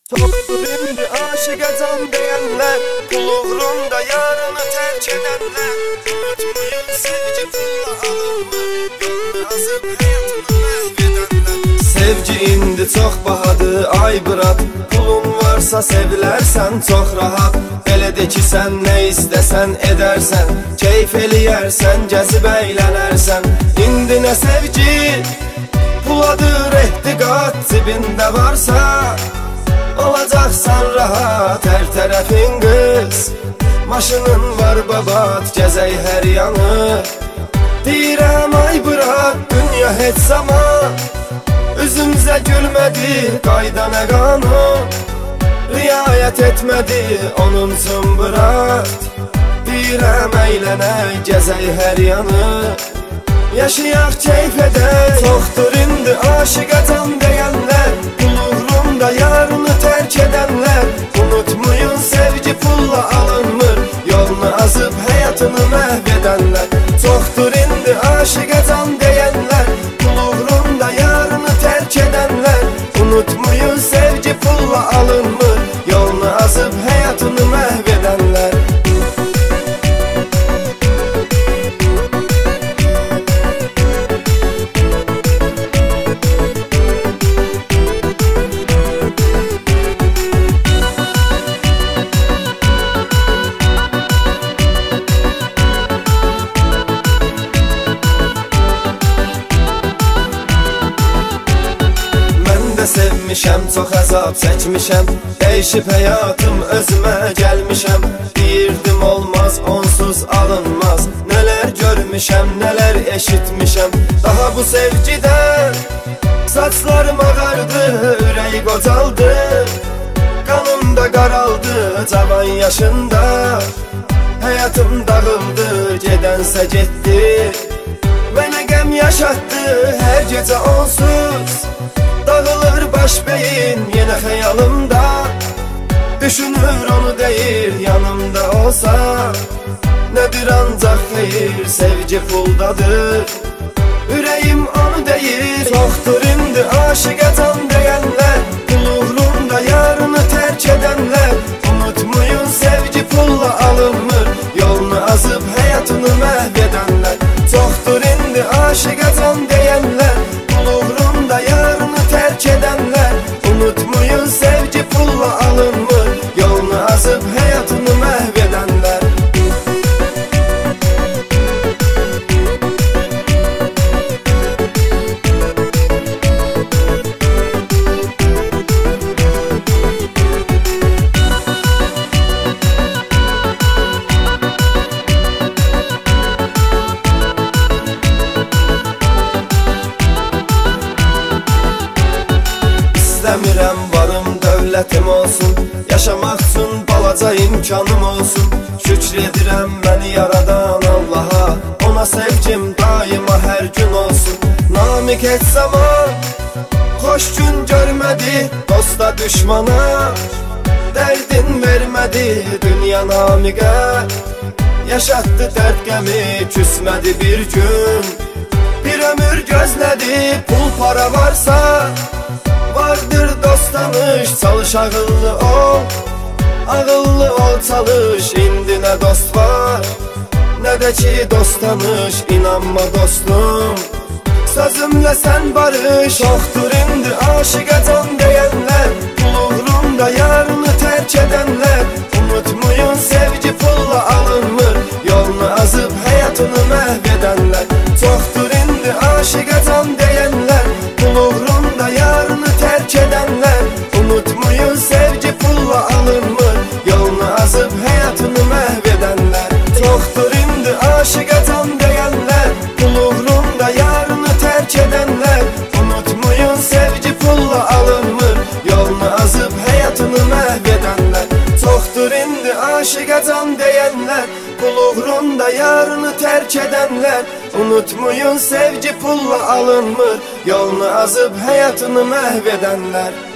Toplumda aşık can diyenler, kul uğrunda yarını terk edenler. Unutmayın sevgi pulla alınmır, yolunu azıp hayatını mahvedenler. Sevgi indi çok bahadır ay bırak, pulun varsa sevilersen çok rahat. Elə de ki sen ne istesen edersen, keyif eləyərsən, gəzib eğlenərsən. İndi ne sevgi, puladır ehtiqat, cibinde varsa olacaksan rahat, her tarafın kız. Maşının var babat, gezey her yanı. Deyirəm ay bırak, dünya heç zaman üzümüze gülmedi, qayda nə qanun riayet etmedi, onun üçün bırak. Deyirəm eğlənək, gezey her yanı. Yaşayaq keyf edək, çoxdur indi aşıqa can deyənlər, pul uğrunda yarını terk edenler. Unutmayın sevgi pulla alınmır, yolunu azıp hayatını mahvedenler. Çoxdur indi aşıqa can deyənlər, pul uğrunda yarını terk edenler. Unutmayın sevgi pulla alınmır, yolunu azıp hayatını mahvedenler. Sevmişəm, çox əzab çəkmişəm, dəyişib həyatım özümə gəlmişəm. Deyirdim olmaz, onsuz alınmaz, nələr görmüşəm, nələr eşitmişəm. Daha bu sevgidən saçlarım ağardı, ürək qocaldı, qanım da qaraldı cavan yaşında. Həyatım dağıldı, gedənsə getdi, mənə qəm yaşatdı hər gecə onsuz. Dağılır baş beyin yine xəyalımda, düşünür onu deyir yanımda olsa. Nedir ancaq xeyir, sevgi puldadır, ürəyim onu deyir. Çoxdur indi aşıqa can deyənlər, pul uğrunda yarını terk edenler. Unutmayın sevgi pulla alınmır, yolunu azıp hayatını mahvedenler. Çoxdur indi aşıqa can deyənlər, pul uğrunda yarını terk edenler. Unutmayın sevgi pulla alınmır, yolunu azıp hayatını mahvedenler. İstəmirəm varım dövlətim olsun, yaşamaq üçün balaca imkanım olsun. Şükür edirəm məni yaradan Allaha, ona sevgim daima hər gün olsun. Namik heç zaman xoş gün görmədi, dosta düşmana dərdin vermədi. Dünya namiqə yaşatdı dərd qəmi, küsmədi bir gün. Bir ömür gözlədi, pul para varsa vardır dost tanış. Çalış ağıllı ol, ağıllı ol çalış. İndi nə dost var, nə də ki dost tanış. İnanma dostum, sözümlə sən barış. Çoxdur indi aşıqa can deyənlər, pul uğrunda yarını terk edenler. Unutmayın sevgi pulla alınmır, yolunu azıp hayatını mahvedenler. Çoxdur indi aşıqa can deyənlər, pul uğrunda yarını terk edenler. Unutmayın sevgi pulla alınmır, yolunu azıp hayatını mahvedenler. Çoxdur indi aşıqa can deyənlər, pul uğrunda yarını terk edenler. Unutmayın sevgi pulla alınmır, yolunu azıp hayatını mahvedenler. Çoxdur indi aşıqa can deyənlər, pul uğrunda yarını terk edenler. Unutmayın sevgi pulla alınmır, yolunu azıp hayatını mahvedenler.